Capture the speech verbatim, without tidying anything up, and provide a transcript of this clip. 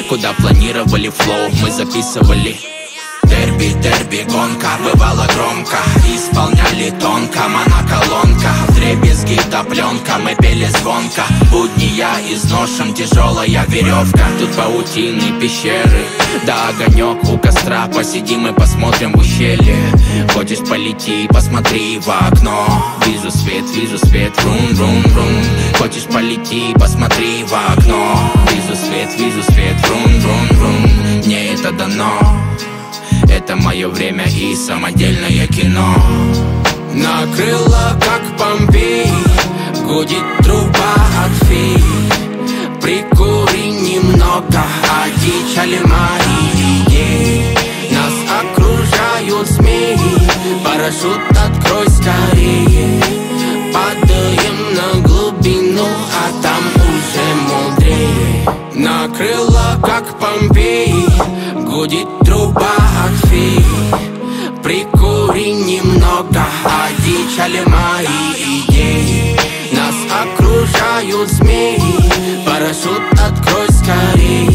куда планировали флоу, мы записывали. Дерби, дерби, гонка, бывало громко, исполняли тонко, моноколонка, вдребезги до пленка, мы пели звонко. Будни я изношен, тяжелая веревка, тут паутины, пещеры, да огонек у костра. Посидим и посмотрим в ущелье. Хочешь полети, посмотри в окно. Вижу свет, вижу свет, рум, рум, рум. Хочешь полети, посмотри в окно. Вижу свет, вижу свет, рум, рум, рум. Мне это дано. Это мое время и самодельное кино. Накрыло, как Помпей, гудит труба от фей. Прикури немного, одичали мои идеи. Нас окружают змеи, парашют открой скорее. Падаем на глубину, а там уже мудрее. Накрыло, как Помпей, гудит труба от фей. Прикури немного, одичали мои идеи. Нас окружают змеи, парашют открой скорее.